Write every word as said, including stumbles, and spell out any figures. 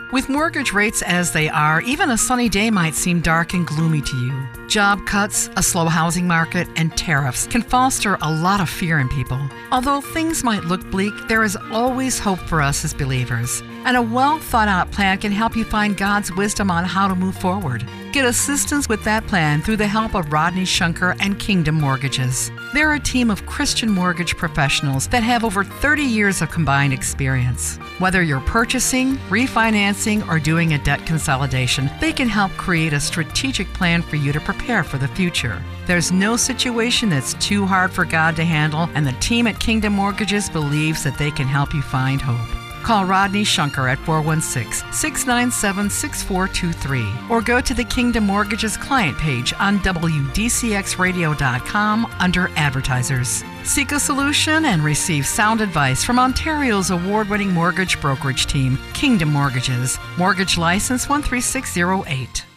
With mortgage rates as they are, even a sunny day might seem dark and gloomy to you. Job cuts, a slow housing market, and tariffs can foster a lot of fear in people. Although things might look bleak, there is always hope for us as believers. And a well-thought-out plan can help you find God's wisdom on how to move forward. Get assistance with that plan through the help of Rodney Shunker and Kingdom Mortgages. They're a team of Christian mortgage professionals that have over thirty years of combined experience. Whether you're purchasing, refinancing, or doing a debt consolidation, they can help create a strategic plan for you to prepare for the future. There's no situation that's too hard for God to handle, and the team at Kingdom Mortgages believes that they can help you find hope. Call Rodney Shunker at four one six, six nine seven, six four two three or go to the Kingdom Mortgages client page on W D C X radio dot com under Advertisers. Seek a solution and receive sound advice from Ontario's award-winning mortgage brokerage team, Kingdom Mortgages. Mortgage license one three six zero eight.